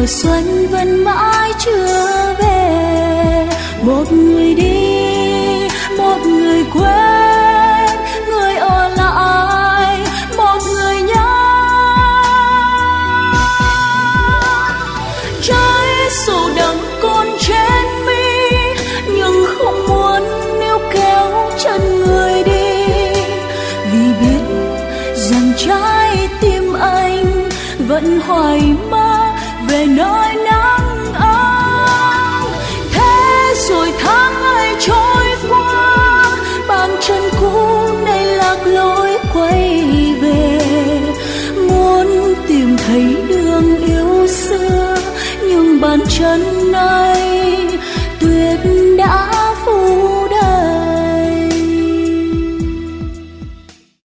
xuân vẫn mãi chưa về. Một người đi, một người quên, người ở lại, một người nhớ. Trái sầu đắng còn trên mi, nhưng không muốn níu kéo chân người đi, vì biết rằng trái tim anh vẫn hoài mơ về nơi nắng ấm. Thế rồi tháng ngày trôi qua, bàn chân cũ nay lạc lối quay về. Muốn tìm thấy đường yêu xưa, nhưng bàn chân nay